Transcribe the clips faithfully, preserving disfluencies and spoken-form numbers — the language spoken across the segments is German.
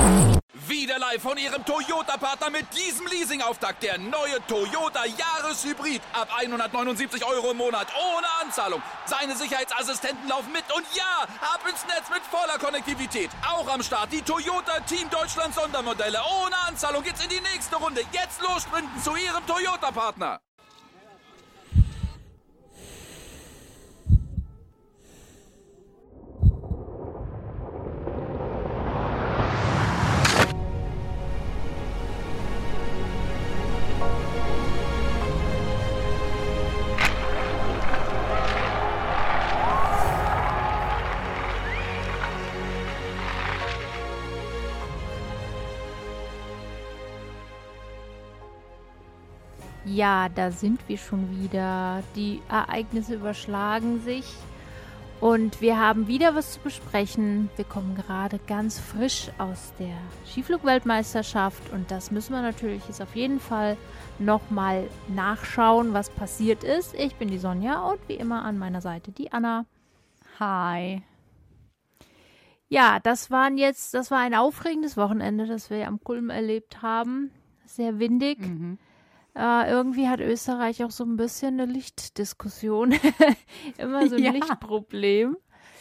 Wieder live von Ihrem Toyota-Partner mit diesem Leasing-Auftakt. Der neue Toyota Jahreshybrid. Ab hundertneunundsiebzig Euro im Monat. Ohne Anzahlung. Seine Sicherheitsassistenten laufen mit. Und ja, ab ins Netz mit voller Konnektivität. Auch am Start die Toyota Team Deutschland Sondermodelle. Ohne Anzahlung geht's in die nächste Runde. Jetzt los sprinten zu Ihrem Toyota-Partner. Ja, da sind wir schon wieder. Die Ereignisse überschlagen sich und wir haben wieder was zu besprechen. Wir kommen gerade ganz frisch aus der Skiflug-Weltmeisterschaft und das müssen wir natürlich jetzt auf jeden Fall nochmal nachschauen, was passiert ist. Ich bin die Sonja und wie immer an meiner Seite die Anna. Hi. Ja, das waren jetzt, das war ein aufregendes Wochenende, das wir am Kulm erlebt haben. Sehr windig. Mhm. Uh, irgendwie hat Österreich auch so ein bisschen eine Lichtdiskussion. Immer so ein Ja. Lichtproblem.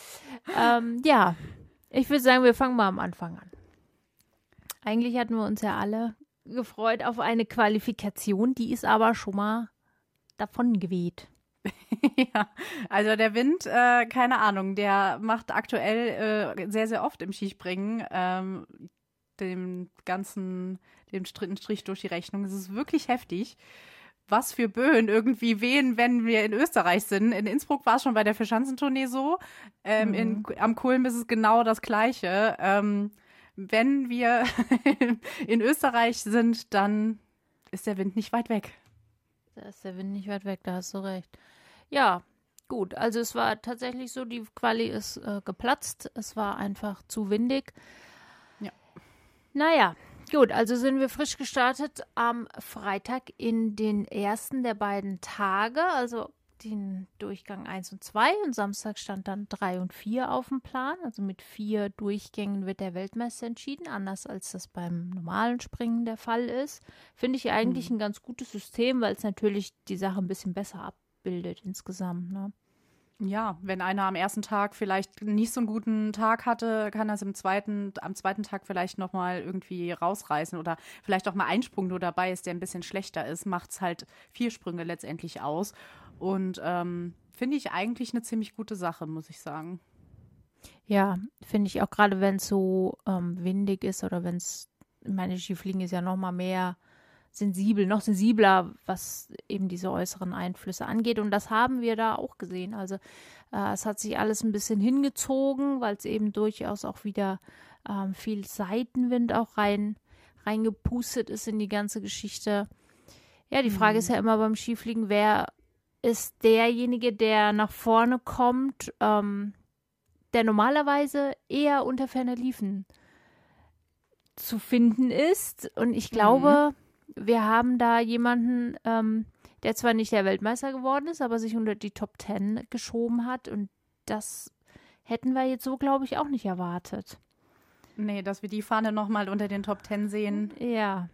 Ähm, ja, ich würde sagen, wir fangen mal am Anfang an. Eigentlich hatten wir uns ja alle gefreut auf eine Qualifikation, die ist aber schon mal davon geweht. Ja, also der Wind, äh, keine Ahnung, der macht aktuell äh, sehr, sehr oft im Skispringen ähm, dem ganzen, dem Strich, Strich durch die Rechnung. Es ist wirklich heftig, was für Böen irgendwie wehen, wenn wir in Österreich sind. In Innsbruck war es schon bei der Vierschanzentournee so. Ähm, Mhm. in, am Kulm ist es genau das Gleiche. Ähm, wenn wir in Österreich sind, dann ist der Wind nicht weit weg. Da ist der Wind nicht weit weg, da hast du recht. Ja, gut, also es war tatsächlich so, die Quali ist äh, geplatzt. Es war einfach zu windig. Ja. Naja, gut, also sind wir frisch gestartet am Freitag in den ersten der beiden Tage, also den Durchgang eins und zwei und Samstag stand dann drei und vier auf dem Plan, also mit vier Durchgängen wird der Weltmeister entschieden, anders als das beim normalen Springen der Fall ist. Finde ich eigentlich Mhm. ein ganz gutes System, weil es natürlich die Sache ein bisschen besser abbildet insgesamt, ne? Ja, wenn einer am ersten Tag vielleicht nicht so einen guten Tag hatte, kann er es im zweiten, am zweiten Tag vielleicht nochmal irgendwie rausreißen oder vielleicht auch mal ein Sprung nur dabei ist, der ein bisschen schlechter ist, macht es halt vier Sprünge letztendlich aus. Und ähm, finde ich eigentlich eine ziemlich gute Sache, muss ich sagen. Ja, finde ich auch gerade, wenn es so ähm, windig ist oder wenn es, meine Skifliegen ist ja noch mal mehr sensibel, noch sensibler, was eben diese äußeren Einflüsse angeht. Und das haben wir da auch gesehen. Also äh, es hat sich alles ein bisschen hingezogen, weil es eben durchaus auch wieder ähm, viel Seitenwind auch rein reingepustet ist in die ganze Geschichte. Ja, die Frage Mhm. ist ja immer beim Skifliegen, wer ist derjenige, der nach vorne kommt, ähm, der normalerweise eher unter ferner Liefen zu finden ist. Und ich glaube, wir haben da jemanden, ähm, der zwar nicht der Weltmeister geworden ist, aber sich unter die Top Ten geschoben hat. Und das hätten wir jetzt so, glaube ich, auch nicht erwartet. Nee, dass wir die Fahne nochmal unter den Top Ten sehen, Ja,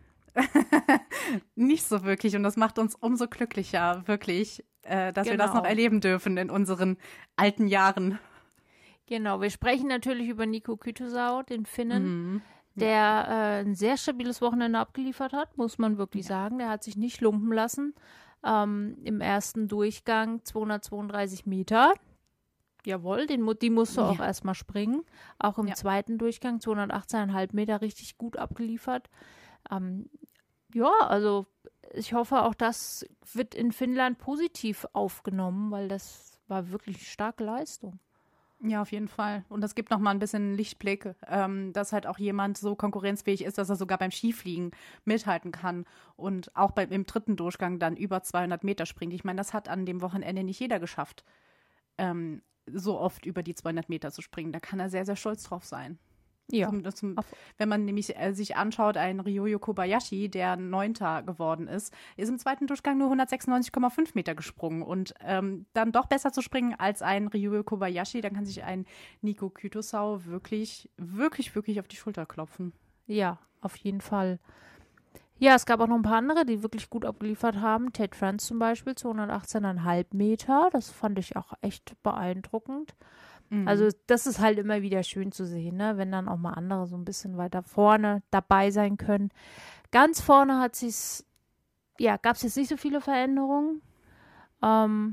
nicht so wirklich. Und das macht uns umso glücklicher, wirklich, äh, dass wir das Genau. noch erleben dürfen in unseren alten Jahren. genau. Wir sprechen natürlich über Nico Kytosau, den Finnen, Mhm. der äh, ein sehr stabiles Wochenende abgeliefert hat, muss man wirklich sagen. Der hat sich nicht lumpen lassen. Ähm, Im ersten Durchgang zweihundertzweiunddreißig Meter. Jawohl, den, mu- die musst du auch Ja. erstmal springen. Auch im Ja. zweiten Durchgang zweihundertachtzehn Komma fünf Meter richtig gut abgeliefert. Ähm, ja, also ich hoffe, auch das wird in Finnland positiv aufgenommen, weil das war wirklich eine starke Leistung. Ja, auf jeden Fall. Und das gibt noch mal ein bisschen Lichtblick, ähm, dass halt auch jemand so konkurrenzfähig ist, dass er sogar beim Skifliegen mithalten kann und auch beim, im dritten Durchgang dann über zweihundert Meter springt. Ich meine, das hat an dem Wochenende nicht jeder geschafft, ähm, so oft über die zweihundert Meter zu springen. Da kann er sehr, sehr stolz drauf sein. Ja, Zum, zum, auf- wenn man nämlich äh, sich anschaut, ein Ryoyo Kobayashi, der Neunter geworden ist, ist im zweiten Durchgang nur hundertsechsundneunzig Komma fünf Meter gesprungen. Und ähm, dann doch besser zu springen als ein Ryoyo Kobayashi, dann kann sich ein Nico Kytosau wirklich, wirklich, wirklich auf die Schulter klopfen. Ja, auf jeden Fall. Ja, es gab auch noch ein paar andere, die wirklich gut abgeliefert haben. Tate France zum Beispiel, zweihundertachtzehn Komma fünf Meter. Das fand ich auch echt beeindruckend. Mhm. Also das ist halt immer wieder schön zu sehen, ne? Wenn dann auch mal andere so ein bisschen weiter vorne dabei sein können. Ganz vorne hat sich's, ja, gab es jetzt nicht so viele Veränderungen. Ähm,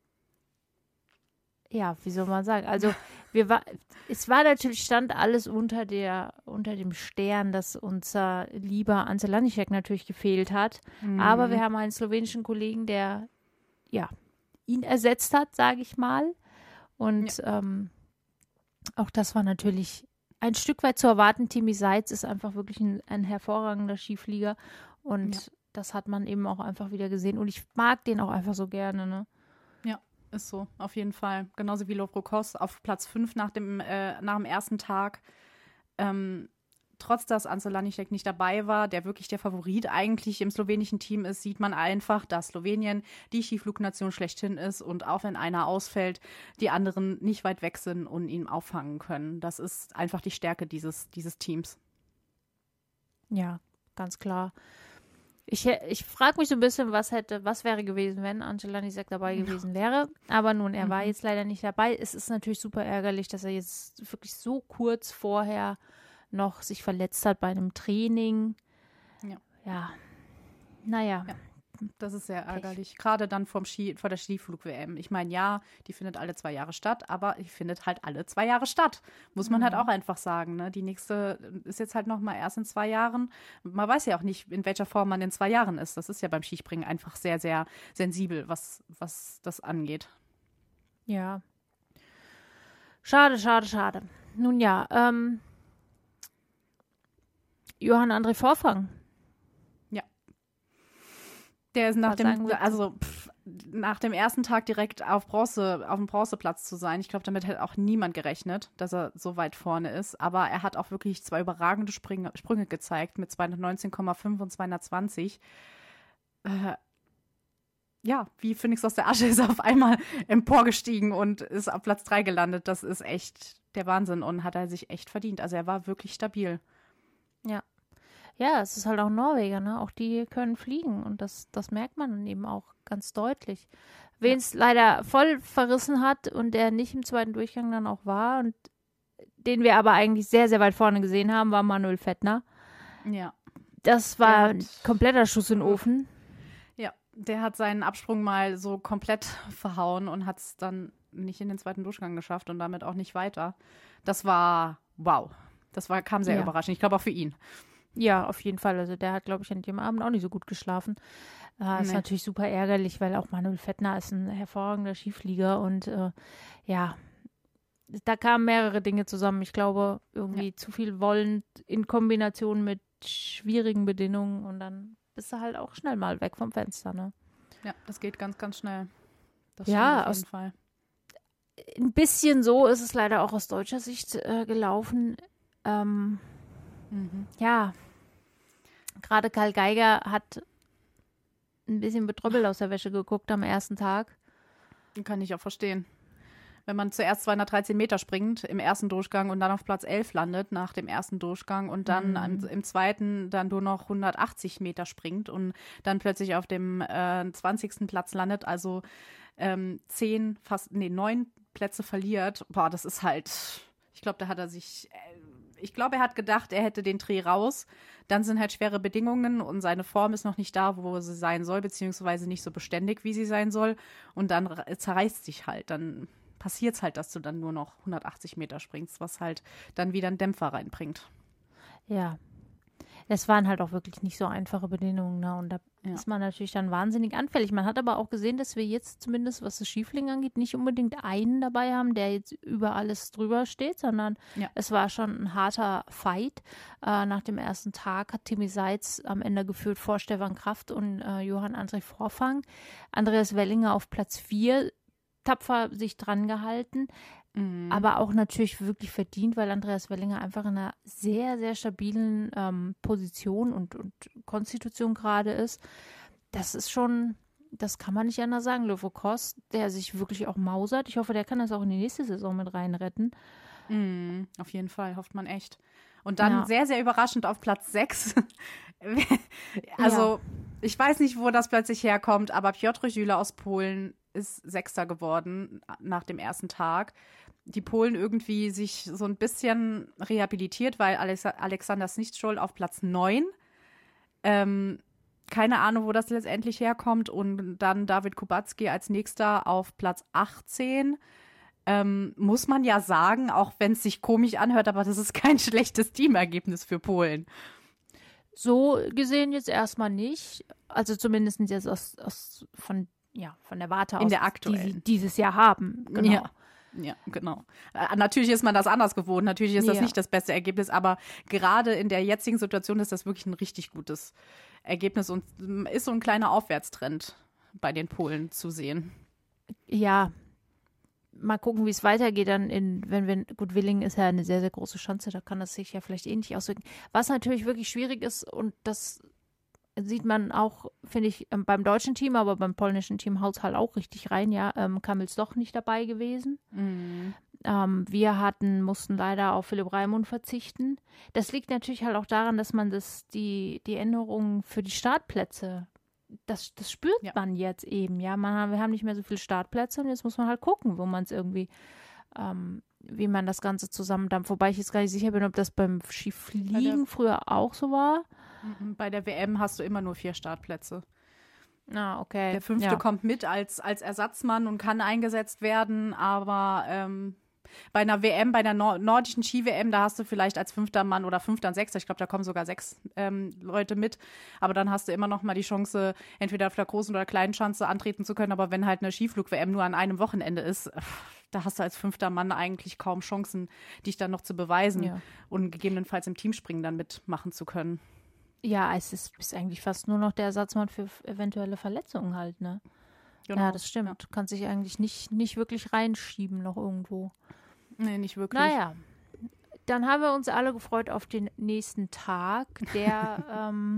ja, wie soll man sagen? Also wir war, es war natürlich, stand alles unter der, unter dem Stern, dass unser lieber Ante Lanišek natürlich gefehlt hat. Mhm. Aber wir haben einen slowenischen Kollegen, der ja ihn ersetzt hat, sage ich mal. Und ja. ähm, auch das war natürlich ein Stück weit zu erwarten. Timmy Seitz ist einfach wirklich ein, ein hervorragender Skiflieger. Und ja. das hat man eben auch einfach wieder gesehen. Und ich mag den auch einfach so gerne, ne? Ja, ist so, auf jeden Fall. Genauso wie Lovro Kos auf Platz fünf nach dem, äh, nach dem ersten Tag. Ähm, trotz, dass Ante Lanišek nicht dabei war, der wirklich der Favorit eigentlich im slowenischen Team ist, sieht man einfach, dass Slowenien die Skiflugnation schlechthin ist und auch wenn einer ausfällt, die anderen nicht weit weg sind und ihn auffangen können. Das ist einfach die Stärke dieses, dieses Teams. Ja, ganz klar. Ich, ich frage mich so ein bisschen, was hätte, was wäre gewesen, wenn Ante Lanišek dabei gewesen wäre. Aber nun, er mhm. war jetzt leider nicht dabei. Es ist natürlich super ärgerlich, dass er jetzt wirklich so kurz vorher noch sich verletzt hat bei einem Training. Ja. Ja. Naja. Ja, das ist sehr ärgerlich. Pech. Gerade dann vom Ski, vor der Skiflug-W M. Ich meine, ja, die findet alle zwei Jahre statt, aber die findet halt alle zwei Jahre statt. Muss man mhm. halt auch einfach sagen. Ne? Die nächste ist jetzt halt noch mal erst in zwei Jahren. Man weiß ja auch nicht, in welcher Form man in zwei Jahren ist. Das ist ja beim Skispringen einfach sehr, sehr sensibel, was, was das angeht. Ja. Schade, schade, schade. Nun ja, ähm, Johann André Vorfang. Ja. Der ist nach dem, also pff, nach dem ersten Tag direkt auf Bronze, auf dem Bronzeplatz zu sein. Ich glaube, damit hätte auch niemand gerechnet, dass er so weit vorne ist. Aber er hat auch wirklich zwei überragende Sprünge, Sprünge gezeigt mit zweihundertneunzehn Komma fünf und zweihundertzwanzig. Äh, ja, wie Phönix aus der Asche ist er auf einmal emporgestiegen und ist auf Platz drei gelandet. Das ist echt der Wahnsinn und hat er sich echt verdient. Also er war wirklich stabil. Ja. Ja, es ist halt auch Norweger, ne? Auch die können fliegen und das, das merkt man dann eben auch ganz deutlich. Wen es ja. leider voll verrissen hat und der nicht im zweiten Durchgang dann auch war und den wir aber eigentlich sehr, sehr weit vorne gesehen haben, war Manuel Fettner. Ja. Das war ein kompletter Schuss in den Ofen. Ja, der hat seinen Absprung mal so komplett verhauen und hat es dann nicht in den zweiten Durchgang geschafft und damit auch nicht weiter. Das war wow. Das war, kam sehr ja. überraschend. Ich glaube auch für ihn. Ja, auf jeden Fall. Also der hat, glaube ich, an dem Abend auch nicht so gut geschlafen. Äh, nee. Ist natürlich super ärgerlich, weil auch Manuel Fettner ist ein hervorragender Skiflieger und äh, ja, da kamen mehrere Dinge zusammen. Ich glaube, irgendwie ja. zu viel Wollen in Kombination mit schwierigen Bedingungen und dann bist du halt auch schnell mal weg vom Fenster, ne? Ja, das geht ganz, ganz schnell. Das ja, auf jeden aus, Fall. Ein bisschen so ist es leider auch aus deutscher Sicht äh, gelaufen. Ähm, mhm. Ja, gerade Karl Geiger hat ein bisschen betröppelt aus der Wäsche geguckt am ersten Tag. Kann ich auch verstehen. Wenn man zuerst zweihundertdreizehn Meter springt im ersten Durchgang und dann auf Platz elf landet nach dem ersten Durchgang und dann mhm. im, im zweiten dann nur noch hundertachtzig Meter springt und dann plötzlich auf dem äh, zwanzigsten Platz landet, also ähm, zehn, fast, nee, neun Plätze verliert. Boah, das ist halt, ich glaube, da hat er sich, äh, ich glaube, er hat gedacht, er hätte den Dreh raus. Dann sind halt schwere Bedingungen und seine Form ist noch nicht da, wo sie sein soll, beziehungsweise nicht so beständig, wie sie sein soll. Und dann zerreißt sich halt, dann passiert es halt, dass du dann nur noch hundertachtzig Meter springst, was halt dann wieder einen Dämpfer reinbringt. Ja, es waren halt auch wirklich nicht so einfache Bedingungen, ne? Und da ja. ist man natürlich dann wahnsinnig anfällig. Man hat aber auch gesehen, dass wir jetzt zumindest, was das Skifliegen angeht, nicht unbedingt einen dabei haben, der jetzt über alles drüber steht, sondern ja. es war schon ein harter Fight. Äh, nach dem ersten Tag hat Timmy Seitz am Ende geführt vor Stefan Kraft und äh, Johann André Vorfang. Andreas Wellinger auf Platz vier, tapfer sich dran gehalten. Mhm. Aber auch natürlich wirklich verdient, weil Andreas Wellinger einfach in einer sehr, sehr stabilen ähm, Position und, und Konstitution gerade ist. Das ist schon, das kann man nicht anders sagen. Lovro Kos, der sich wirklich auch mausert. Ich hoffe, der kann das auch in die nächste Saison mit reinretten. Mhm, auf jeden Fall, hofft man echt. Und dann Ja. sehr, sehr überraschend auf Platz sechs. Also, Ja. ich weiß nicht, wo das plötzlich herkommt, aber Piotr Jüle aus Polen ist Sechster geworden nach dem ersten Tag. Die Polen irgendwie sich so ein bisschen rehabilitiert, weil Alex- Alexander Snichtschol auf Platz neun. Ähm, keine Ahnung, wo das letztendlich herkommt. Und dann David Kubacki als Nächster auf Platz achtzehn. Ähm, muss man ja sagen, auch wenn es sich komisch anhört, aber das ist kein schlechtes Teamergebnis für Polen. So gesehen jetzt erstmal nicht. Also zumindest jetzt aus, aus von, ja, von der Warte aus, In der die sie aktuellen. dieses Jahr haben. Genau. Ja. Ja, genau. Äh, natürlich ist man das anders gewohnt. Natürlich ist das Ja. nicht das beste Ergebnis, aber gerade in der jetzigen Situation ist das wirklich ein richtig gutes Ergebnis und ähm, ist so ein kleiner Aufwärtstrend bei den Polen zu sehen. Ja, mal gucken, wie es weitergeht. Dann in, wenn wir, gut, Willingen ist ja eine sehr, sehr große Chance, da kann das sich ja vielleicht ähnlich auswirken. Was natürlich wirklich schwierig ist, und das sieht man auch, finde ich, ähm, beim deutschen Team, aber beim polnischen Team haut es halt auch richtig rein, ja, ähm, Kamils doch nicht dabei gewesen. Ähm, wir hatten, mussten leider auf Philipp Raimund verzichten. Das liegt natürlich halt auch daran, dass man das, die, die Änderungen für die Startplätze, das, das spürt Ja. man jetzt eben, ja. Man, wir haben nicht mehr so viele Startplätze und jetzt muss man halt gucken, wo man es irgendwie, ähm, wie man das Ganze zusammendampft. Wobei ich jetzt gar nicht sicher bin, ob das beim Skifliegen früher auch so war. Bei der W M hast du immer nur vier Startplätze. Ah, okay. Der fünfte ja. kommt mit als, als Ersatzmann und kann eingesetzt werden, aber ähm, bei einer W M, bei einer Nor- nordischen Ski-W M, da hast du vielleicht als fünfter Mann oder fünfter und sechster, ich glaube, da kommen sogar sechs ähm, Leute mit, aber dann hast du immer noch mal die Chance, entweder auf der großen oder kleinen Schanze antreten zu können, aber wenn halt eine Skiflug-W M nur an einem Wochenende ist, da hast du als fünfter Mann eigentlich kaum Chancen, dich dann noch zu beweisen Ja. und gegebenenfalls im Teamspringen dann mitmachen zu können. Ja, es ist, ist eigentlich fast nur noch der Ersatzmann für f- eventuelle Verletzungen halt, ne? Genau. Ja, das stimmt. Du kannst dich eigentlich nicht, nicht wirklich reinschieben noch irgendwo. Nee, nicht wirklich. Naja, dann haben wir uns alle gefreut auf den nächsten Tag, der, ähm,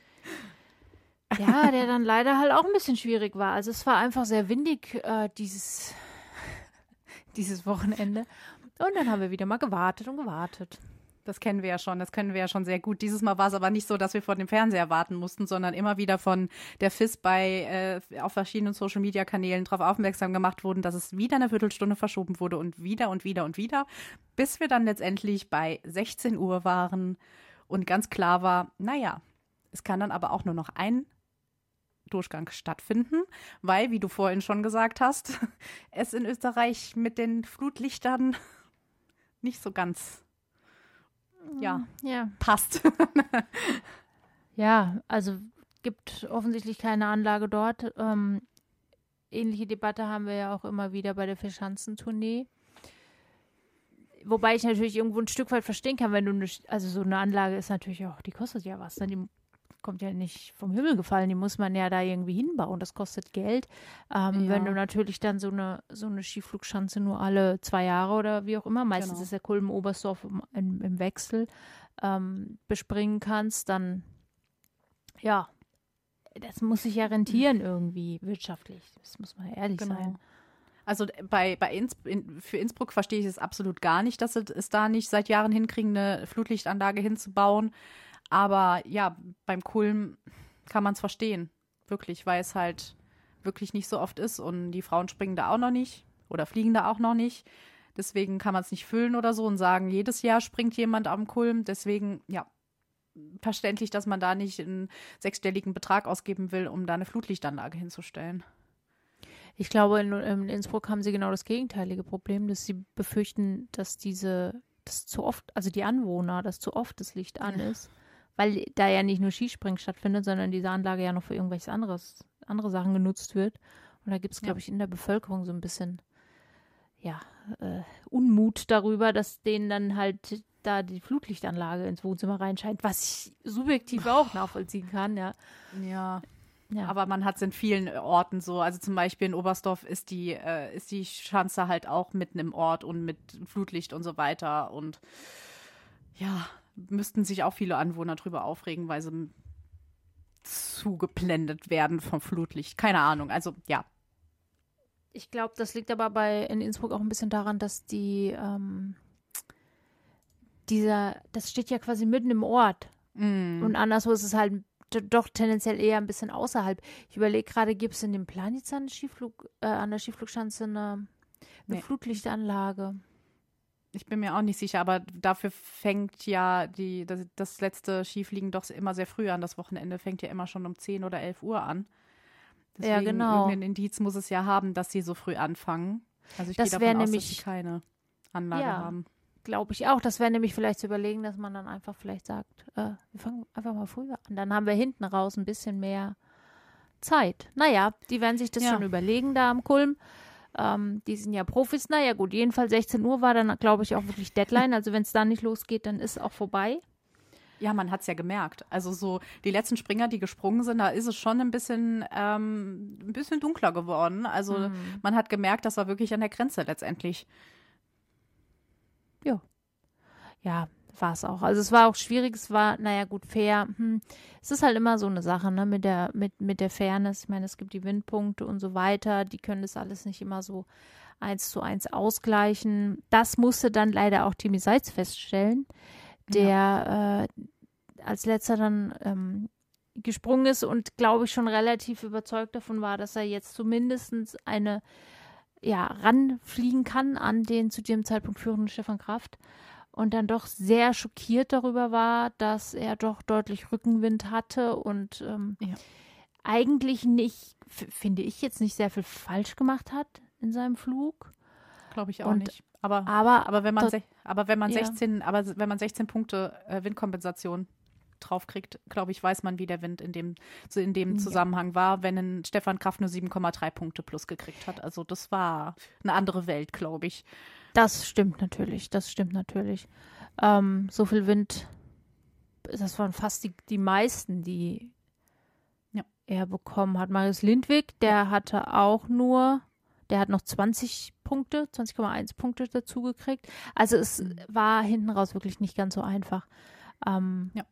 ja, der dann leider halt auch ein bisschen schwierig war. Also es war einfach sehr windig, äh, dieses, dieses Wochenende. Und dann haben wir wieder mal gewartet und gewartet. Das kennen wir ja schon, das können wir ja schon sehr gut. Dieses Mal war es aber nicht so, dass wir vor dem Fernseher warten mussten, sondern immer wieder von der F I S bei äh, auf verschiedenen Social-Media-Kanälen darauf aufmerksam gemacht wurden, dass es wieder eine Viertelstunde verschoben wurde und wieder und wieder und wieder, bis wir dann letztendlich bei sechzehn Uhr waren und ganz klar war, naja, es kann dann aber auch nur noch ein Durchgang stattfinden, weil, wie du vorhin schon gesagt hast, es in Österreich mit den Flutlichtern nicht so ganz ja, Ja. passt. Ja, also gibt offensichtlich keine Anlage dort. Ähm, ähnliche Debatte haben wir ja auch immer wieder bei der Vierschanzentournee. Wobei ich natürlich irgendwo ein Stück weit verstehen kann, wenn du eine, also so eine Anlage ist natürlich auch, die kostet ja was, ne? Die kommt ja nicht vom Himmel gefallen, die muss man ja da irgendwie hinbauen, das kostet Geld. Ähm, Ja. Wenn du natürlich dann so eine, so eine Skiflugschanze nur alle zwei Jahre oder wie auch immer, meistens Genau. ist der Kulm-Oberstdorf im, im, im Wechsel, ähm, bespringen kannst, dann ja, das muss sich ja rentieren irgendwie wirtschaftlich, das muss man ehrlich sein. Also bei, bei Inns, in, für Innsbruck verstehe ich es absolut gar nicht, dass sie es da nicht seit Jahren hinkriegen, eine Flutlichtanlage hinzubauen. Aber ja, beim Kulm kann man es verstehen, wirklich, weil es halt wirklich nicht so oft ist und die Frauen springen da auch noch nicht oder fliegen da auch noch nicht. Deswegen kann man es nicht füllen oder so und sagen, jedes Jahr springt jemand am Kulm. Deswegen, ja, verständlich, dass man da nicht einen sechsstelligen Betrag ausgeben will, um da eine Flutlichtanlage hinzustellen. Ich glaube, in, in Innsbruck haben sie genau das gegenteilige Problem, dass sie befürchten, dass diese, dass zu oft, also die Anwohner, dass zu oft das Licht an ist, weil da ja nicht nur Skispringen stattfindet, sondern diese Anlage ja noch für irgendwelches anderes, andere Sachen genutzt wird. Und da gibt es, glaube ich, in der Bevölkerung so ein bisschen, ja, äh, Unmut darüber, dass denen dann halt da die Flutlichtanlage ins Wohnzimmer reinscheint, was ich subjektiv auch nachvollziehen kann, ja. Ja. Ja. Aber man hat es in vielen Orten so. Also zum Beispiel in Oberstdorf ist die, äh, ist die Schanze halt auch mitten im Ort und mit Flutlicht und so weiter. Und ja, müssten sich auch viele Anwohner drüber aufregen, weil sie zugeblendet werden vom Flutlicht. Keine Ahnung. Also ja. Ich glaube, das liegt aber bei in Innsbruck auch ein bisschen daran, dass die, ähm, dieser, das steht ja quasi mitten im Ort. Mm. Und anderswo ist es halt d- doch tendenziell eher ein bisschen außerhalb. Ich überlege gerade, gibt es in dem Planitz an, Skiflug, äh, an der Skiflugschanze eine, eine Nee. Flutlichtanlage? Ich bin mir auch nicht sicher, aber dafür fängt ja die, das, das letzte Skifliegen doch immer sehr früh an. Das Wochenende fängt ja immer schon um zehn oder elf Uhr an. Deswegen Ja, genau. irgendein Indiz muss es ja haben, dass sie so früh anfangen. Also ich gehe Das davon wär aus, nämlich- dass sie keine Anlage Ja. haben. Glaube ich auch. Das wäre nämlich vielleicht zu überlegen, dass man dann einfach vielleicht sagt, äh, wir fangen einfach mal früher an. Dann haben wir hinten raus ein bisschen mehr Zeit. Naja, die werden sich das Ja. schon überlegen da am Kulm. Ähm, die sind ja Profis. Naja, gut, jedenfalls sechzehn Uhr war dann, glaube ich, auch wirklich Deadline. Also wenn es da nicht losgeht, dann ist auch vorbei. Ja, man hat es ja gemerkt. Also so die letzten Springer, die gesprungen sind, da ist es schon ein bisschen, ähm, ein bisschen dunkler geworden. Also Mhm. man hat gemerkt, das war wirklich an der Grenze letztendlich. Ja, war es auch. Also es war auch schwierig, es war, naja gut, fair. Hm. Es ist halt immer so eine Sache, ne, mit der, mit, mit der Fairness. Ich meine, es gibt die Windpunkte und so weiter, die können das alles nicht immer so eins zu eins ausgleichen. Das musste dann leider auch Timmy Seitz feststellen, der äh, als letzter dann ähm, gesprungen ist und, glaube ich, schon relativ überzeugt davon war, dass er jetzt zumindest eine, ja, ranfliegen kann an den zu dem Zeitpunkt führenden Stefan Kraft. Und dann doch sehr schockiert darüber war, dass er doch deutlich Rückenwind hatte und ähm, Ja. eigentlich nicht, f- finde ich jetzt nicht sehr viel falsch gemacht hat in seinem Flug. Glaube ich auch Und- nicht. Aber, Aber, aber wenn man, tot- sech- aber wenn man ja. sechzehn, aber wenn man sechzehn Punkte äh, Windkompensation draufkriegt, glaube ich, weiß man, wie der Wind in dem, so in dem Ja. Zusammenhang war, wenn ein Stefan Kraft nur sieben Komma drei Punkte plus gekriegt hat. Also das war eine andere Welt, glaube ich. das stimmt natürlich, das stimmt natürlich. Ähm, so viel Wind, das waren fast die, die meisten, die Ja. er bekommen hat. Marius Lindwig, der hatte auch nur, der hat noch zwanzig Punkte, zwanzig Komma eins Punkte dazu gekriegt. Also es Mhm. war hinten raus wirklich nicht ganz so einfach. Ähm, Ja.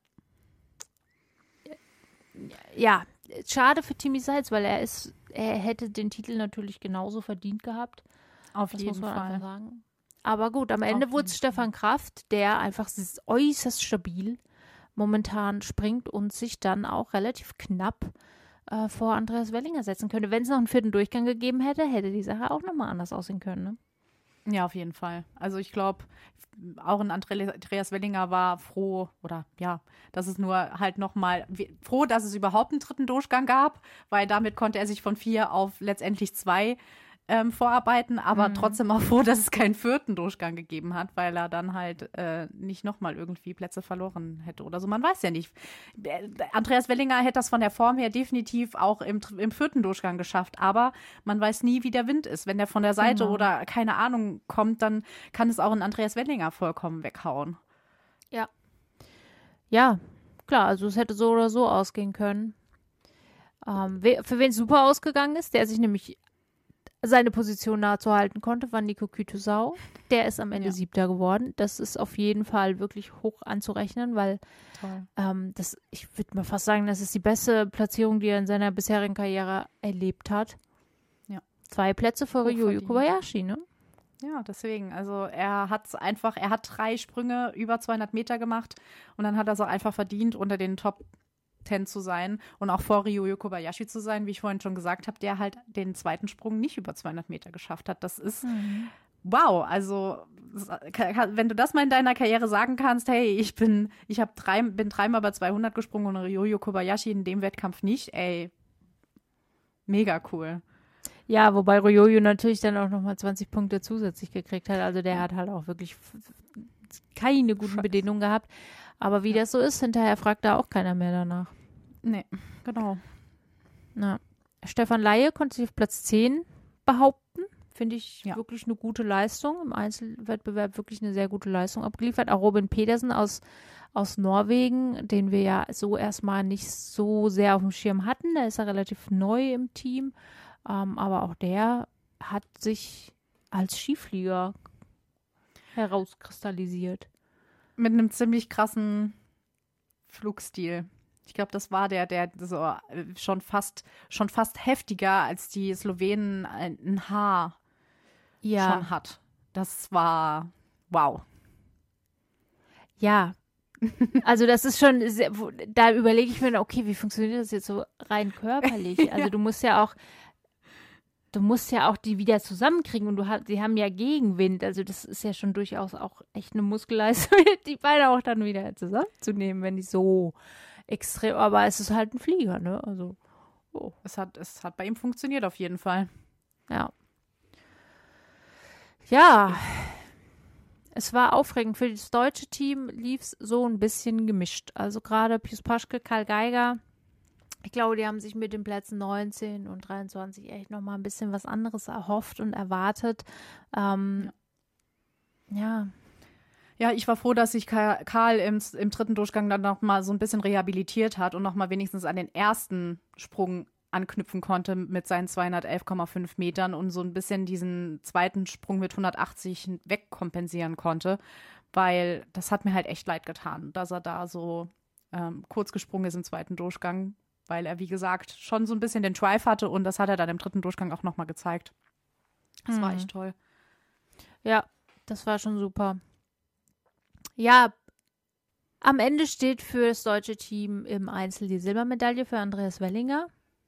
Ja, schade für Timmy Seitz, weil er ist, er hätte den Titel natürlich genauso verdient gehabt. Auf Das jeden muss man Fall. einfach sagen. Aber gut, am Ende Auf wurde es jeden Stefan Kraft, der einfach s- äußerst stabil momentan springt und sich dann auch relativ knapp äh, vor Andreas Wellinger setzen könnte. Wenn es noch einen vierten Durchgang gegeben hätte, hätte die Sache auch nochmal anders aussehen können. Ne? Ja, auf jeden Fall. Also ich glaube, auch ein Andre- Andreas Wellinger war froh, oder ja, dass es nur halt nochmal, froh, dass es überhaupt einen dritten Durchgang gab, weil damit konnte er sich von vier auf letztendlich zwei ähm, vorarbeiten, aber Mhm. trotzdem auch froh, dass es keinen vierten Durchgang gegeben hat, weil er dann halt äh, nicht nochmal irgendwie Plätze verloren hätte oder so. Man weiß ja nicht. Äh, Andreas Wellinger hätte das von der Form her definitiv auch im, im vierten Durchgang geschafft, aber man weiß nie, wie der Wind ist. Wenn der von der Seite Genau. oder keine Ahnung kommt, dann kann es auch einen Andreas Wellinger vollkommen weghauen. Ja, klar, also es hätte so oder so ausgehen können. Ähm, we- für wen es super ausgegangen ist, der sich nämlich seine Position nahezu halten konnte, war Nico Kütüsau. Der ist am Ende Ja. Siebter geworden. Das ist auf jeden Fall wirklich hoch anzurechnen, weil Toll. ähm, das, ich würde mal fast sagen, das ist die beste Platzierung, die er in seiner bisherigen Karriere erlebt hat. Ja. Zwei Plätze vor Ryoyo Hochverdient. Kobayashi, ne? Ja, deswegen. Also er hat einfach, er hat drei Sprünge über zweihundert Meter gemacht und dann hat er es auch einfach verdient, unter den Top zehn zu sein und auch vor Ryoyo Kobayashi zu sein, wie ich vorhin schon gesagt habe, der halt den zweiten Sprung nicht über zweihundert Meter geschafft hat. Das ist wow. Also wenn du das mal in deiner Karriere sagen kannst, hey, ich bin, ich habe drei, bin dreimal bei zweihundert gesprungen und Ryoyo Kobayashi in dem Wettkampf nicht, ey, mega cool. Ja, wobei Ryoyo natürlich dann auch nochmal zwanzig Punkte zusätzlich gekriegt hat. Also der hat halt auch wirklich f- f- keine guten Bedingungen gehabt. Aber wie das so ist, hinterher fragt da auch keiner mehr danach. Nee, genau. Na. Stefan Laie konnte sich auf Platz zehn behaupten. Finde ich Ja. wirklich eine gute Leistung. Im Einzelwettbewerb wirklich eine sehr gute Leistung abgeliefert. Auch Robin Pedersen aus, aus Norwegen, den wir ja so erstmal nicht so sehr auf dem Schirm hatten. Der ist ja relativ neu im Team. Ähm, aber auch der hat sich als Skiflieger herauskristallisiert. Mit einem ziemlich krassen Flugstil. Ich glaube, das war der, der so äh, schon fast, schon fast heftiger als die Slowenen ein, ein Haar Ja, schon hat. Das war wow. Ja, also das ist schon, sehr, da überlege ich mir, okay, wie funktioniert das jetzt so rein körperlich? Also du musst ja auch, du musst ja auch die wieder zusammenkriegen und du hast, die haben ja Gegenwind, also das ist ja schon durchaus auch echt eine Muskelleistung, die Beine auch dann wieder zusammenzunehmen, wenn die so extrem, aber es ist halt ein Flieger, ne? Also oh. es hat, es hat bei ihm funktioniert auf jeden Fall. Ja. Ja. Es war aufregend. Für das deutsche Team lief es so ein bisschen gemischt. Also gerade Pius Paschke, Karl Geiger, ich glaube, die haben sich mit den Plätzen neunzehn und dreiundzwanzig echt nochmal ein bisschen was anderes erhofft und erwartet. Ähm, ja. ja. Ja, ich war froh, dass sich Karl im, im dritten Durchgang dann nochmal so ein bisschen rehabilitiert hat und nochmal wenigstens an den ersten Sprung anknüpfen konnte mit seinen zweihundertelf Komma fünf Metern und so ein bisschen diesen zweiten Sprung mit hundertachtzig wegkompensieren konnte, weil das hat mir halt echt leid getan, dass er da so ähm, kurz gesprungen ist im zweiten Durchgang, weil er, wie gesagt, schon so ein bisschen den Drive hatte und das hat er dann im dritten Durchgang auch nochmal gezeigt. Das mhm. war echt toll. Ja, das war schon super. Ja, am Ende steht für das deutsche Team im Einzel die Silbermedaille für Andreas Wellinger.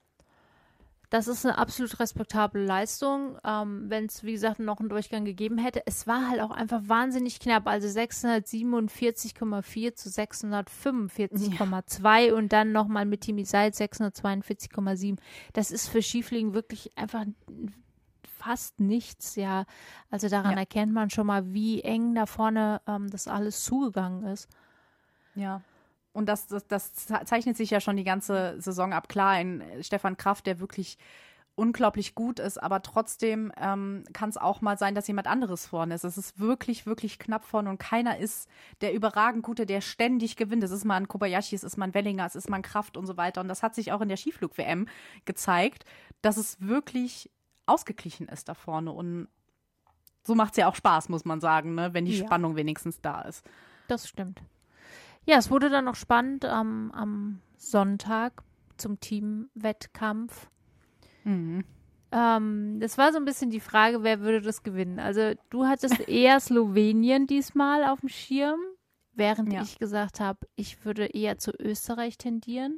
Das ist eine absolut respektable Leistung, ähm, wenn es, wie gesagt, noch einen Durchgang gegeben hätte. Es war halt auch einfach wahnsinnig knapp, also sechshundertsiebenundvierzig Komma vier zu sechshundertfünfundvierzig Komma zwei ja. und dann nochmal mit Timi Seitz sechshundertzweiundvierzig Komma sieben. Das ist für Skifliegen wirklich einfach fast nichts, ja. Also daran ja. erkennt man schon mal, wie eng da vorne ähm, das alles zugegangen ist. Ja. Und das, das, das zeichnet sich ja schon die ganze Saison ab. Klar, ein Stefan Kraft, der wirklich unglaublich gut ist, aber trotzdem ähm, kann es auch mal sein, dass jemand anderes vorne ist. Es ist wirklich, wirklich knapp vorne und keiner ist der überragend Gute, der ständig gewinnt. Es ist mal ein Kobayashi, es ist mal ein Wellinger, es ist mal ein Kraft und so weiter. Und das hat sich auch in der Skiflug-W M gezeigt, dass es wirklich ausgeglichen ist da vorne. Und so macht es ja auch Spaß, muss man sagen, ne? Wenn die ja. Spannung wenigstens da ist. Das stimmt. Ja, es wurde dann noch spannend ähm, am Sonntag zum Teamwettkampf. Mhm. Ähm, das war so ein bisschen die Frage, wer würde das gewinnen? Also du hattest eher Slowenien diesmal auf dem Schirm, während ja. ich gesagt habe, ich würde eher zu Österreich tendieren.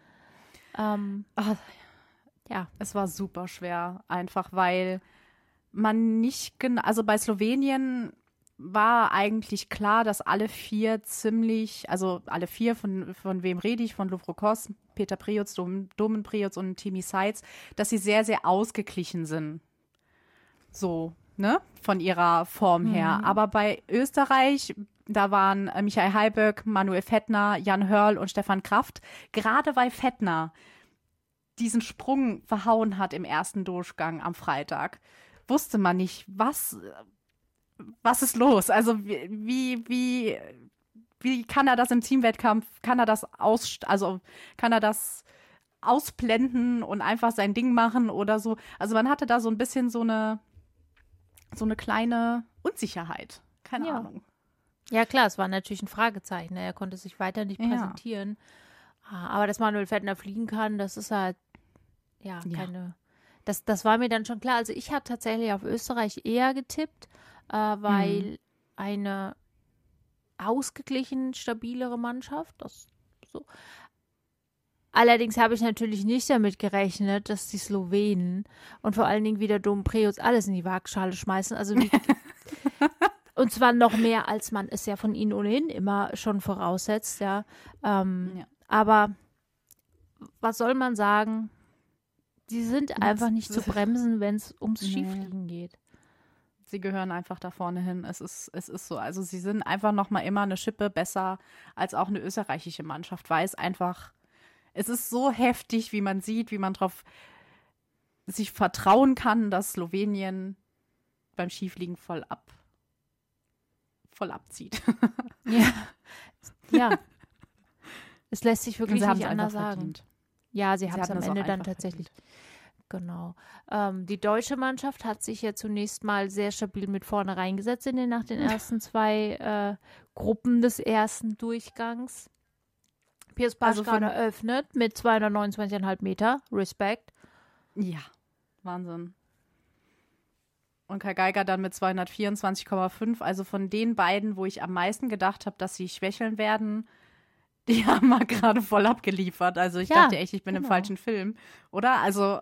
Ähm, Ach, ja, es war super schwer, einfach weil man nicht genau, also bei Slowenien war eigentlich klar, dass alle vier ziemlich, also alle vier, von, von wem rede ich, von Lovro Kos, Peter Prioc, Dom, Domen Prioc und Timi Seitz, dass sie sehr, sehr ausgeglichen sind. So, ne, von ihrer Form her. Mhm. Aber bei Österreich, da waren Michael Heiböck, Manuel Fettner, Jan Hörl und Stefan Kraft. Gerade weil Fettner diesen Sprung verhauen hat im ersten Durchgang am Freitag, wusste man nicht, was... Was ist los? Also wie, wie, wie kann er das im Teamwettkampf, kann er das aus, also kann er das ausblenden und einfach sein Ding machen oder so? Also man hatte da so ein bisschen so eine, so eine kleine Unsicherheit. Keine ja. Ahnung. Ja klar, es war natürlich ein Fragezeichen. Er konnte sich weiter nicht präsentieren. Ja. Aber dass Manuel Fettner fliegen kann, das ist halt, ja, keine, ja. Das, das war mir dann schon klar. Also ich habe tatsächlich auf Österreich eher getippt, Äh, weil mhm. eine ausgeglichen stabilere Mannschaft, das so. Allerdings habe ich natürlich nicht damit gerechnet, dass die Slowenen und vor allen Dingen wieder Dom Prioc alles in die Waagschale schmeißen. Also wie, und zwar noch mehr, als man es ja von ihnen ohnehin immer schon voraussetzt, ja. Ähm, ja. Aber was soll man sagen? Die sind einfach nicht zu bremsen, wenn es ums Skifliegen geht. Sie gehören einfach da vorne hin. Es ist, es ist so. Also sie sind einfach noch mal immer eine Schippe besser als auch eine österreichische Mannschaft, weil es einfach, es ist so heftig, wie man sieht, wie man drauf sich vertrauen kann, dass Slowenien beim Skifliegen voll ab, voll abzieht. Ja. Ja. Es lässt sich wirklich nicht anders sagen. Verdient. Ja, sie, sie haben es am Ende dann tatsächlich. Verdient. Genau. Ähm, die deutsche Mannschaft hat sich ja zunächst mal sehr stabil mit vorne reingesetzt in den, nach den ersten zwei äh, Gruppen des ersten Durchgangs. Pius Paschke also eröffnet mit zweihundertneunundzwanzig Komma fünf Meter. Respekt. Ja, Wahnsinn. Und Kai Geiger dann mit zweihundertvierundzwanzig Komma fünf. Also von den beiden, wo ich am meisten gedacht habe, dass sie schwächeln werden, die haben mal gerade voll abgeliefert. Also ich Ja, dachte echt, ich bin genau. im falschen Film. Oder? Also,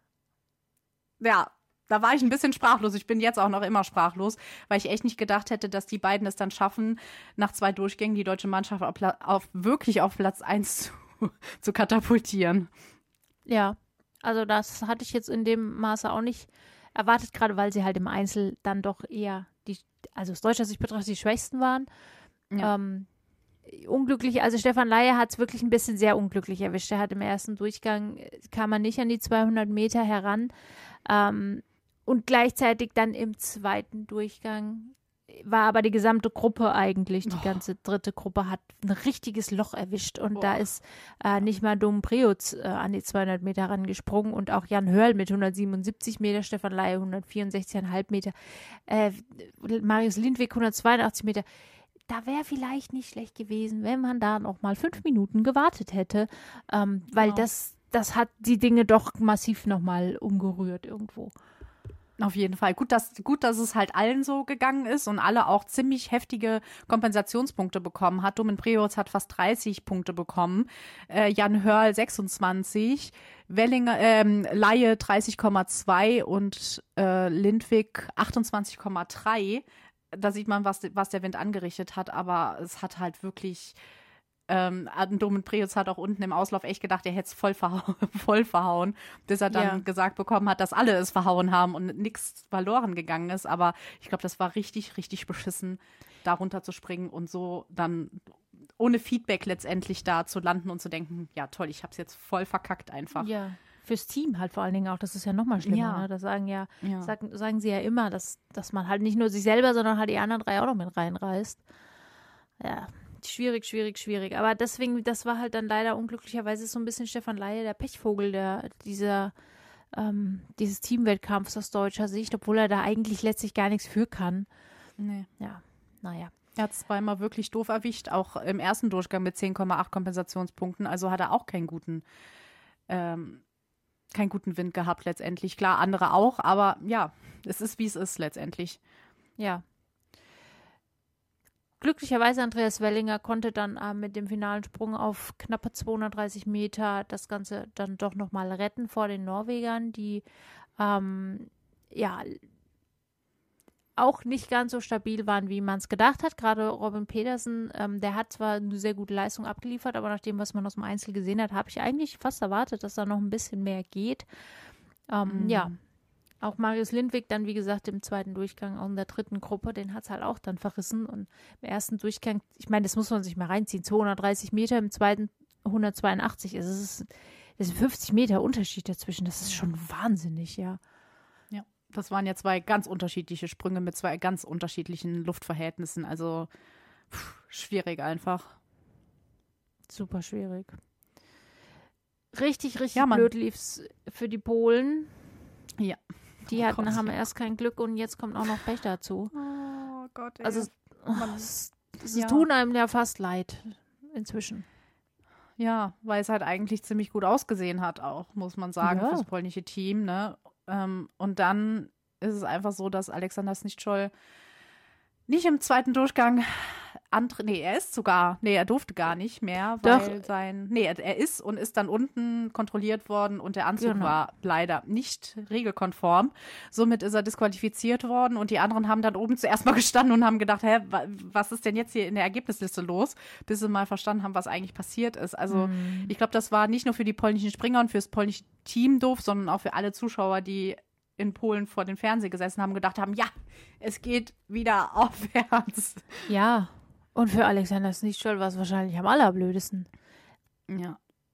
ja, da war ich ein bisschen sprachlos. Ich bin jetzt auch noch immer sprachlos, weil ich echt nicht gedacht hätte, dass die beiden es dann schaffen, nach zwei Durchgängen die deutsche Mannschaft auf, Pla- auf wirklich auf Platz eins zu, zu katapultieren. Ja, also das hatte ich jetzt in dem Maße auch nicht erwartet, gerade weil sie halt im Einzel dann doch eher, die, also aus deutscher Sicht betrachtet, die Schwächsten waren. Ja. Ähm, unglücklich, also Stefan Laie hat es wirklich ein bisschen sehr unglücklich erwischt. Er hat im ersten Durchgang, äh, kam er nicht an die zweihundert Meter heran. Ähm, und gleichzeitig dann im zweiten Durchgang war aber die gesamte Gruppe eigentlich, die Oh. ganze dritte Gruppe hat ein richtiges Loch erwischt. Und Oh. da ist äh, nicht mal Dom Preutz äh, an die zweihundert Meter rangesprungen und auch Jan Hörl mit hundertsiebenundsiebzig Meter, Stefan Laie hundertvierundsechzig Komma fünf Meter, äh, Marius Lindwig hundertzweiundachtzig Meter. Da wäre vielleicht nicht schlecht gewesen, wenn man da noch mal fünf Minuten gewartet hätte, ähm, weil Genau. das, das hat die Dinge doch massiv noch mal umgerührt irgendwo. Auf jeden Fall. Gut dass, gut, dass es halt allen so gegangen ist und alle auch ziemlich heftige Kompensationspunkte bekommen hat. Domin Preutz hat fast dreißig Punkte bekommen, äh, Jan Hörl sechsundzwanzig, Wellinger, ähm, Laie dreißig Komma zwei und äh, Lindwig achtundzwanzig Komma drei. Da sieht man, was, was der Wind angerichtet hat, aber es hat halt wirklich Ähm, Domin Preutz hat auch unten im Auslauf echt gedacht, er hätte es voll, verhau voll verhauen, bis er dann Ja. gesagt bekommen hat, dass alle es verhauen haben und nichts verloren gegangen ist. Aber ich glaube, das war richtig, richtig beschissen, da runterzuspringen und so dann ohne Feedback letztendlich da zu landen und zu denken, ja toll, ich habe es jetzt voll verkackt einfach. Ja, fürs Team halt vor allen Dingen auch, das ist ja noch mal schlimmer. Ja. Ne? Das sagen ja, Ja. sagen, sagen sie ja immer, dass, dass man halt nicht nur sich selber, sondern halt die anderen drei auch noch mit reinreißt. Ja, schwierig, schwierig, schwierig. Aber deswegen, das war halt dann leider unglücklicherweise so ein bisschen Stefan Laie, der Pechvogel, der dieser ähm, dieses Teamwettkampfs aus deutscher Sicht, obwohl er da eigentlich letztlich gar nichts für kann. Nee. Ja, naja. Er hat es zweimal wirklich doof erwischt, auch im ersten Durchgang mit zehn Komma acht Kompensationspunkten. Also hat er auch keinen guten, ähm, keinen guten Wind gehabt letztendlich. Klar, andere auch, aber ja, es ist, wie es ist letztendlich. Ja. Glücklicherweise Andreas Wellinger konnte dann äh, mit dem finalen Sprung auf knappe zweihundertdreißig Meter das Ganze dann doch nochmal retten vor den Norwegern, die ähm, ja auch nicht ganz so stabil waren, wie man es gedacht hat. Gerade Robin Pedersen, ähm, der hat zwar eine sehr gute Leistung abgeliefert, aber nach dem, was man aus dem Einzel gesehen hat, habe ich eigentlich fast erwartet, dass da noch ein bisschen mehr geht. Ähm, Mhm. Ja, auch Marius Lindwig dann, wie gesagt, im zweiten Durchgang auch in der dritten Gruppe, den hat es halt auch dann verrissen. Und im ersten Durchgang, ich meine, das muss man sich mal reinziehen, zweihundertdreißig Meter, im zweiten hundertzweiundachtzig. Also es ist, es ist fünfzig Meter Unterschied dazwischen. Das ist schon wahnsinnig, ja. Ja, das waren ja zwei ganz unterschiedliche Sprünge mit zwei ganz unterschiedlichen Luftverhältnissen. Also pff, schwierig einfach. Super schwierig. Richtig, richtig Ja, Mann. blöd lief es für die Polen. Ja. Die Oh hatten, Gott, haben ja. erst kein Glück und jetzt kommt auch noch Pech dazu. Oh Gott, ey. Also es, Man- es, es ja. tut einem ja fast leid inzwischen. Ja, weil es halt eigentlich ziemlich gut ausgesehen hat auch, muss man sagen, Ja. fürs polnische Team, ne? Ähm, und dann ist es einfach so, dass Alexander Sniczol nicht im zweiten Durchgang antritt. Nee, er ist sogar, nee, er durfte gar nicht mehr, weil Doch. sein, nee, er, er ist und ist dann unten kontrolliert worden und der Anzug Genau. war leider nicht regelkonform. Somit ist er disqualifiziert worden und die anderen haben dann oben zuerst mal gestanden und haben gedacht, hä, wa- was ist denn jetzt hier in der Ergebnisliste los? Bis sie mal verstanden haben, was eigentlich passiert ist. Also Mhm. ich glaube, das war nicht nur für die polnischen Springer und fürs polnische Team doof, sondern auch für alle Zuschauer, die in Polen vor dem Fernseher gesessen haben, gedacht haben, ja, es geht wieder aufwärts. Ja, und für Alexander Sniczol war es wahrscheinlich am allerblödesten. Ja.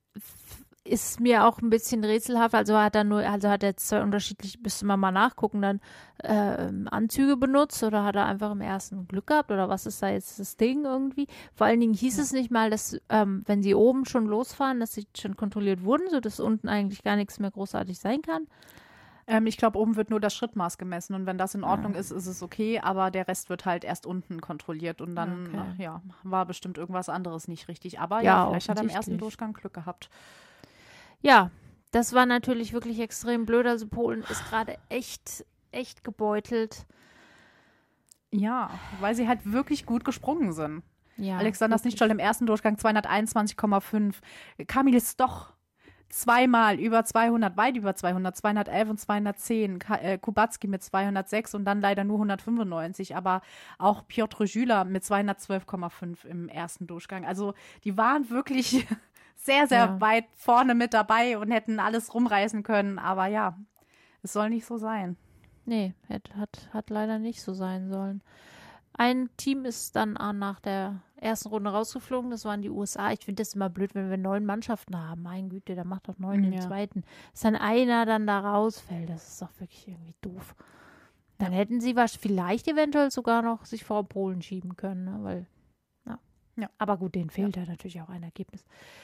Ist mir auch ein bisschen rätselhaft. Also hat er nur, also hat er zwei unterschiedliche, müsste man mal nachgucken, dann äh, Anzüge benutzt oder hat er einfach im ersten Glück gehabt oder was ist da jetzt das Ding irgendwie? Vor allen Dingen hieß es nicht mal, dass ähm, wenn sie oben schon losfahren, dass sie schon kontrolliert wurden, sodass unten eigentlich gar nichts mehr großartig sein kann. Ähm, ich glaube, oben wird nur das Schrittmaß gemessen und wenn das in Ordnung ist, ist es okay, aber der Rest wird halt erst unten kontrolliert und dann, Okay. äh, ja, war bestimmt irgendwas anderes nicht richtig. Aber Ja, ja, vielleicht hat er im ersten offensichtlich. Durchgang Glück gehabt. Ja, das war natürlich wirklich extrem blöd. Also Polen ist gerade echt, echt gebeutelt. Ja, weil sie halt wirklich gut gesprungen sind. Ja, Alexander wirklich. Snichtol im ersten Durchgang zweihunderteinundzwanzig Komma fünf. Kamil Stoch zweimal über zweihundert, weit über zweihundert, zweihundertelf und zweihundertzehn. Ka- äh, Kubacki mit zweihundertsechs und dann leider nur hundertfünfundneunzig. Aber auch Piotr Jüla mit zweihundertzwölf Komma fünf im ersten Durchgang. Also die waren wirklich sehr, sehr Ja. weit vorne mit dabei und hätten alles rumreißen können. Aber ja, es soll nicht so sein. Nee, hat, hat, hat leider nicht so sein sollen. Ein Team ist dann auch nach der ersten Runde rausgeflogen, das waren die U S A. Ich finde das immer blöd, wenn wir neun Mannschaften haben. Mein Güte, da macht doch neun Ja. den zweiten. Dass dann einer dann da rausfällt, das ist doch wirklich irgendwie doof. Dann hätten sie was vielleicht eventuell sogar noch sich vor Polen schieben können, ne? Weil, ja. Ja. Aber gut, denen fehlt ja natürlich auch ein Ergebnis.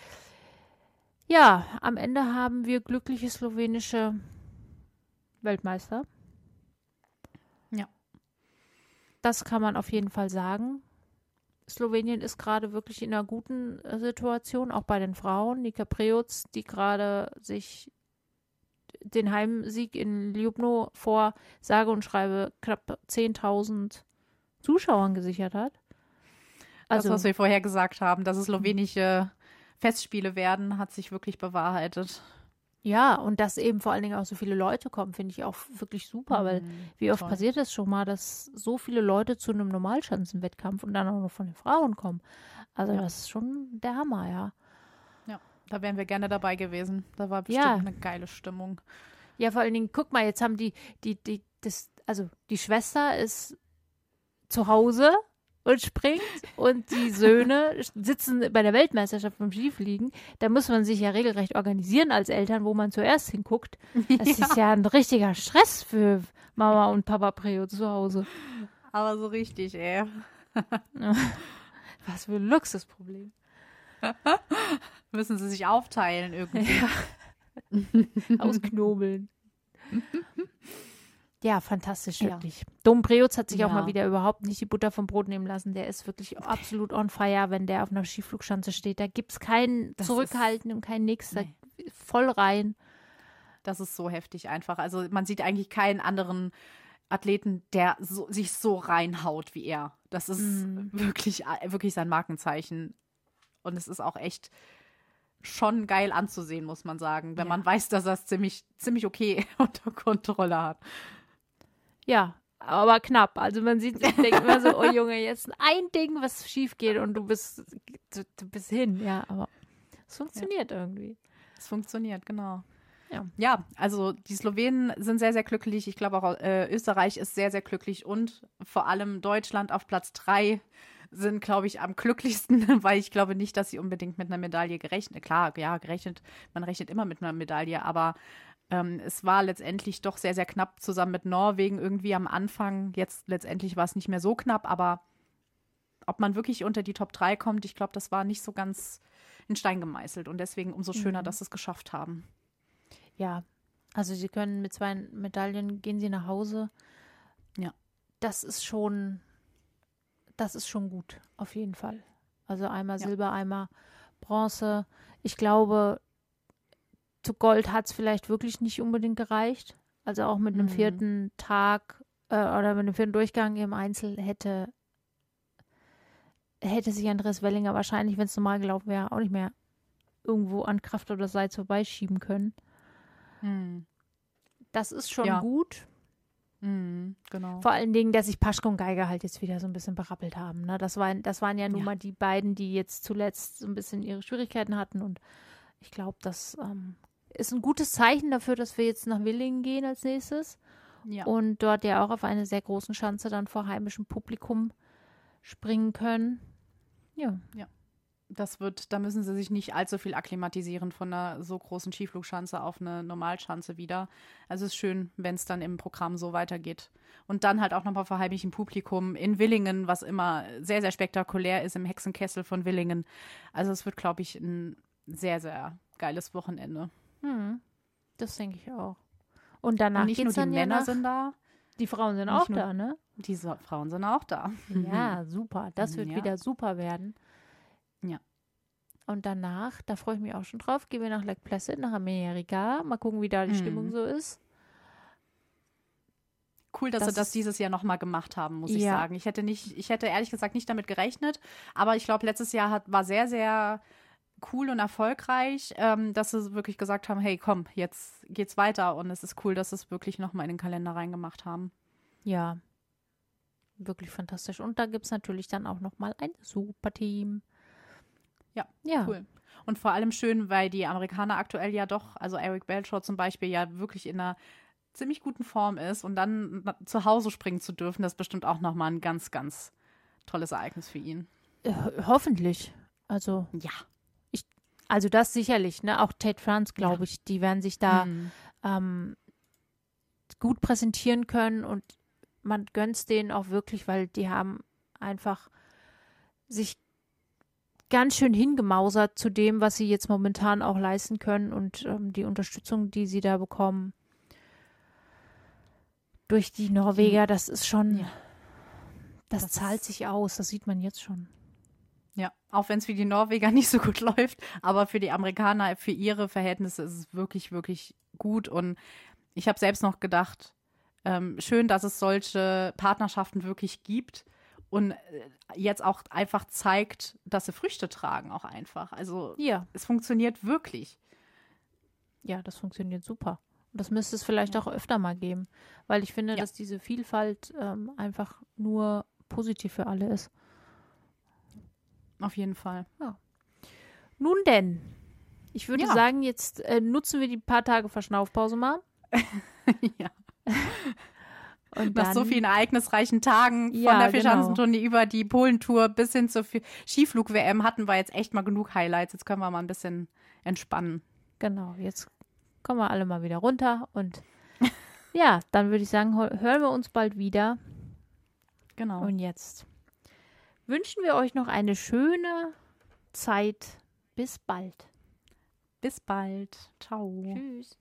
Ja, am Ende haben wir glückliche slowenische Weltmeister. Ja. Das kann man auf jeden Fall sagen. Slowenien ist gerade wirklich in einer guten äh, Situation, auch bei den Frauen. Nika Preutz, die gerade sich den Heimsieg in Ljubno vor sage und schreibe knapp zehntausend Zuschauern gesichert hat. Das, Also, was wir vorher gesagt haben, dass es slowenische Festspiele werden, hat sich wirklich bewahrheitet. ja, und dass eben vor allen Dingen auch so viele Leute kommen, finde ich auch wirklich super, weil Mhm, wie oft toll. passiert das schon mal, dass so viele Leute zu einem Normalschanzenwettkampf und dann auch noch von den Frauen kommen. Also Ja. das ist schon der Hammer, ja. Da wären wir gerne dabei gewesen. Da war bestimmt Ja. eine geile Stimmung. Ja, vor allen Dingen, guck mal, jetzt haben die, die, die, das, also die Schwester ist zu Hause und springt und die Söhne sitzen bei der Weltmeisterschaft beim Skifliegen. Da muss man sich ja regelrecht organisieren als Eltern, wo man zuerst hinguckt. Das ist ja ein richtiger Stress für Mama und Papa Preo zu Hause. Aber so richtig, ey. Was für ein Luxusproblem. Müssen sie sich aufteilen irgendwie. Ja. Ausknobeln. Ja, fantastisch, Ja. wirklich. Dom Preutz hat sich auch Ja. mal wieder überhaupt nicht die Butter vom Brot nehmen lassen. Der ist wirklich absolut on fire, wenn der auf einer Skiflugschanze steht. Da gibt es kein Das Zurückhalten und kein Nix. Da Nee. voll rein. Das ist so heftig einfach. Also man sieht eigentlich keinen anderen Athleten, der so, sich so reinhaut wie er. Das ist Mhm. wirklich, wirklich sein Markenzeichen. Und es ist auch echt schon geil anzusehen, muss man sagen, wenn Ja. man weiß, dass er es ziemlich, ziemlich okay unter Kontrolle hat. Ja, aber knapp. Also man sieht, ich denke immer so, oh Junge, jetzt ein Ding, was schief geht und du bist, du, du bist hin. Ja, aber es funktioniert irgendwie. Es funktioniert, genau. Ja. Ja, also die Slowenen sind sehr, sehr glücklich. Ich glaube auch äh, Österreich ist sehr, sehr glücklich und vor allem Deutschland auf Platz drei sind, glaube ich, am glücklichsten, weil ich glaube nicht, dass sie unbedingt mit einer Medaille gerechnet, klar, ja, gerechnet, man rechnet immer mit einer Medaille, aber ähm, es war letztendlich doch sehr, sehr knapp zusammen mit Norwegen irgendwie am Anfang. Jetzt letztendlich war es nicht mehr so knapp, aber ob man wirklich unter die Top drei kommt, ich glaube, das war nicht so ganz in Stein gemeißelt und deswegen umso schöner, Mhm. dass sie es geschafft haben. Ja, also sie können mit zwei Medaillen, gehen sie nach Hause. Ja. Das ist schon, das ist schon gut, auf jeden Fall. Also einmal Ja. Silber, einmal Bronze. Ich glaube, zu Gold hat es vielleicht wirklich nicht unbedingt gereicht. Also auch mit einem Mhm. vierten Tag äh, oder mit einem vierten Durchgang im Einzel hätte, hätte sich Andreas Wellinger wahrscheinlich, wenn es normal gelaufen wäre, auch nicht mehr irgendwo an Kraft oder Seits vorbeischieben können. Hm. Das ist schon Ja. gut. Mhm, genau. Vor allen Dingen, dass sich Paschke und Geiger halt jetzt wieder so ein bisschen berappelt haben. Ne? Das, waren, das waren ja nun Ja. mal die beiden, die jetzt zuletzt so ein bisschen ihre Schwierigkeiten hatten. Und ich glaube, das ähm, ist ein gutes Zeichen dafür, dass wir jetzt nach Willingen gehen als nächstes. Ja. Und dort ja auch auf einer sehr großen Schanze dann vor heimischem Publikum springen können. Ja. Das wird, da müssen sie sich nicht allzu viel akklimatisieren von einer so großen Skiflugschanze auf eine Normalschanze wieder. Also es ist schön, wenn es dann im Programm so weitergeht. Und dann halt auch nochmal vor heimischem Publikum in Willingen, was immer sehr, sehr spektakulär ist, im Hexenkessel von Willingen. Also es wird, glaube ich, ein sehr, sehr geiles Wochenende. Hm. Das denke ich auch. Und danach Und nicht nur geht's die dann ja Männer nach, sind da, die Frauen sind nicht auch nur- da, ne? diese Frauen sind auch da. Ja, super. Das wird Ja. wieder super werden. Ja. Und danach, da freue ich mich auch schon drauf, gehen wir nach Lake Placid, nach Amerika. Mal gucken, wie da die Mhm. Stimmung so ist. cool, dass das sie das ist, dieses Jahr nochmal gemacht haben, muss ich ja. sagen. Ich hätte nicht, ich hätte ehrlich gesagt nicht damit gerechnet, aber ich glaube, letztes Jahr hat, war sehr, sehr cool und erfolgreich, ähm, dass sie wirklich gesagt haben, hey, komm, jetzt geht's weiter und es ist cool, dass sie es wirklich nochmal in den Kalender reingemacht haben. Ja, wirklich fantastisch. Und da gibt es natürlich dann auch nochmal ein super Team. Ja, ja, cool. Und vor allem schön, weil die Amerikaner aktuell ja doch, also Eric Bradshaw zum Beispiel, ja wirklich in einer ziemlich guten Form ist und dann zu Hause springen zu dürfen, das ist bestimmt auch nochmal ein ganz, ganz tolles Ereignis für ihn. Äh, hoffentlich. Also, ja. Ich, also das sicherlich, ne? Auch Tate France, glaube ja. ich, die werden sich da mhm. ähm, gut präsentieren können und man gönnt es denen auch wirklich, weil die haben einfach sich ganz schön hingemausert zu dem, was sie jetzt momentan auch leisten können und ähm, die Unterstützung, die sie da bekommen durch die Norweger, das ist schon, ja. das, das zahlt sich aus, das sieht man jetzt schon. Ja, auch wenn es für die Norweger nicht so gut läuft, aber für die Amerikaner, für ihre Verhältnisse ist es wirklich, wirklich gut und ich habe selbst noch gedacht, ähm, schön, dass es solche Partnerschaften wirklich gibt und jetzt auch einfach zeigt, dass sie Früchte tragen auch einfach. Also ja. es funktioniert wirklich. Ja, das funktioniert super. Und das müsste es vielleicht ja. auch öfter mal geben, weil ich finde, ja. dass diese Vielfalt ähm, einfach nur positiv für alle ist. Auf jeden Fall. Ja. Nun denn, ich würde ja. sagen, jetzt äh, nutzen wir die paar Tage Verschnaufpause mal. ja. Und nach dann, so vielen ereignisreichen Tagen ja, von der Vierschanzentournee genau. über die Polentour bis hin zur Skiflug-W M hatten wir jetzt echt mal genug Highlights. Jetzt können wir mal ein bisschen entspannen. Genau, jetzt kommen wir alle mal wieder runter und ja, dann würde ich sagen, hören wir uns bald wieder. Genau. Und jetzt wünschen wir euch noch eine schöne Zeit. Bis bald. Bis bald. Ciao. Tschüss.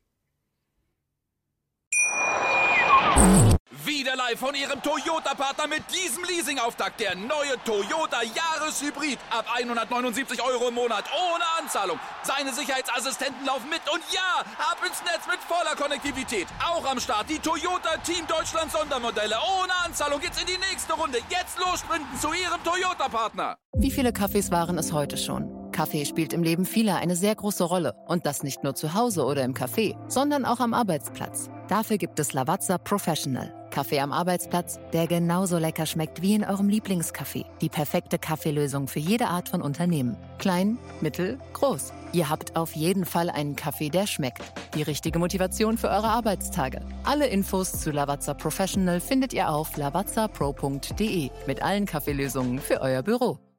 Wieder live von Ihrem Toyota-Partner mit diesem Leasing-Auftakt. Der neue Toyota Jahreshybrid. Ab hundertneunundsiebzig Euro im Monat. Ohne Anzahlung. Seine Sicherheitsassistenten laufen mit. Und ja, ab ins Netz mit voller Konnektivität. Auch am Start die Toyota Team Deutschland Sondermodelle. Ohne Anzahlung geht's in die nächste Runde. Jetzt los sprinten zu Ihrem Toyota-Partner. Wie viele Kaffees waren es heute schon? Kaffee spielt im Leben vieler eine sehr große Rolle. Und das nicht nur zu Hause oder im Café, sondern auch am Arbeitsplatz. Dafür gibt es Lavazza Professional. Kaffee am Arbeitsplatz, der genauso lecker schmeckt wie in eurem Lieblingscafé. Die perfekte Kaffeelösung für jede Art von Unternehmen. Klein, mittel, groß. Ihr habt auf jeden Fall einen Kaffee, der schmeckt. Die richtige Motivation für eure Arbeitstage. Alle Infos zu Lavazza Professional findet ihr auf lavazza pro punkt de mit allen Kaffeelösungen für euer Büro.